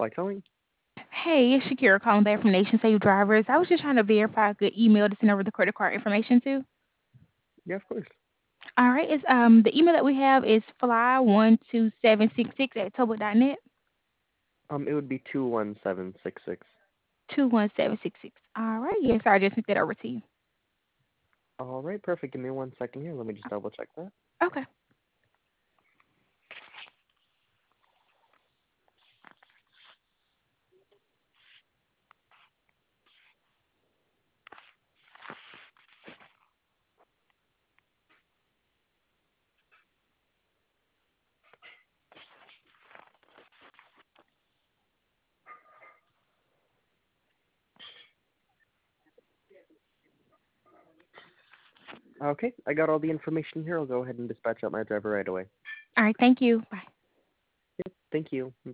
By calling? Hey, it's Shakira calling back from Nation Save Drivers. I was just trying to verify a good email to send over the credit card information to. Yeah, of course. All right, it's the email that we have is fly12766 at toba.net. It would be 21766. 21766. All right, yes, I just sent that over to you. All right, perfect. Give me 1 second here. Let me just double check that. Okay. Okay, I got all the information here. I'll go ahead and dispatch out my driver right away. All right, thank you. Bye. Thank you.